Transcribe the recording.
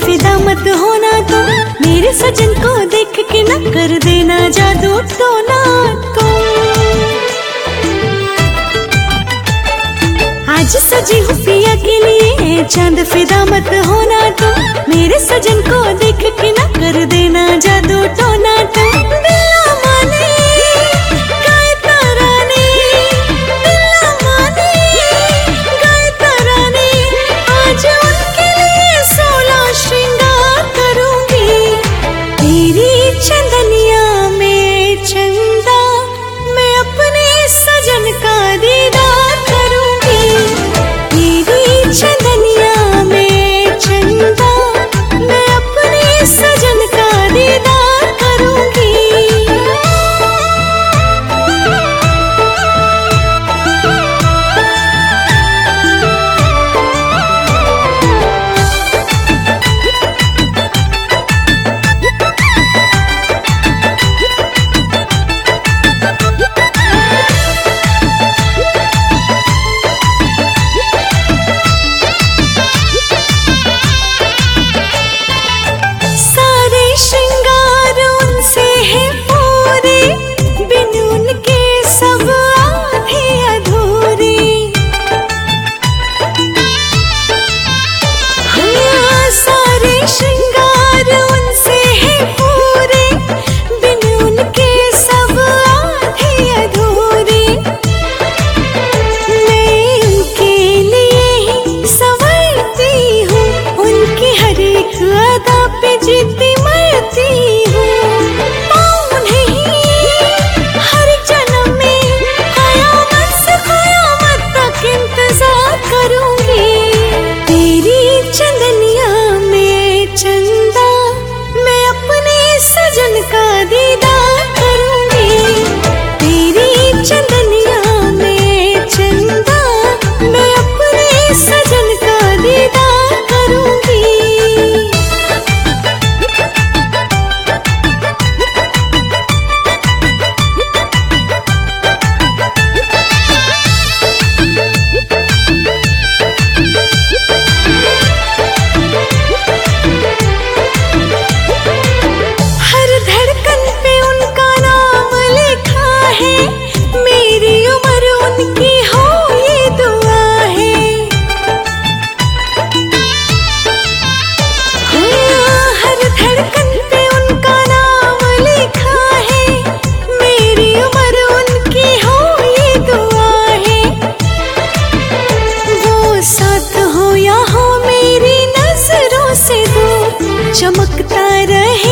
फिदा मत होना तुम, मेरे सजन को देख के न कर देना जादू टोना तुम। आज सजी हूँ पिया के लिए, चांद फिदा मत होना तुम, मेरे सजन को देख के न कर देना जादू टोना तुम। दिल माने गाए तराने, दिल माने गाए तराने, आज उनके लिए 16 श्रृंगार करूंगी। तेरी चंदनिया में चंदा, मैं अपने सजन का दीदार करूंगी। तेरी चंदनिया में चंदा, मैं अपने सजन का दीदार करूंगी। सारे श्रृंगार उनसे है पूरे, बिन उनके सब आधे अधूरे। हाँ, सारे श्रृंगार उनसे है पूरे, बिन उनके सब आधे अधूरे। मैं उनके लिए ही संवरती हूँ, उनकी हर एक अदा पे जीती मरती हूँ। उन्हें ही हर जन्म में कयामत से कयामत तक इंतजार करूंगी। तेरी चंदनिया में चंदा, मैं अपने सजन का दीदार करूंगी। तेरी चंदनिया में चंदा, मैं अपने सजन का दीदार करूंगी। हर धड़कन पे उनका नाम लिखा है, मेरी उम्र उनकी हो ये दुआ है। हाँ, हर धड़कन पे उनका नाम लिखा है, मेरी उम्र उनकी हो ये दुआ है। वो साथ हो या हो मेरी नजरों से दूर, चमकता रहे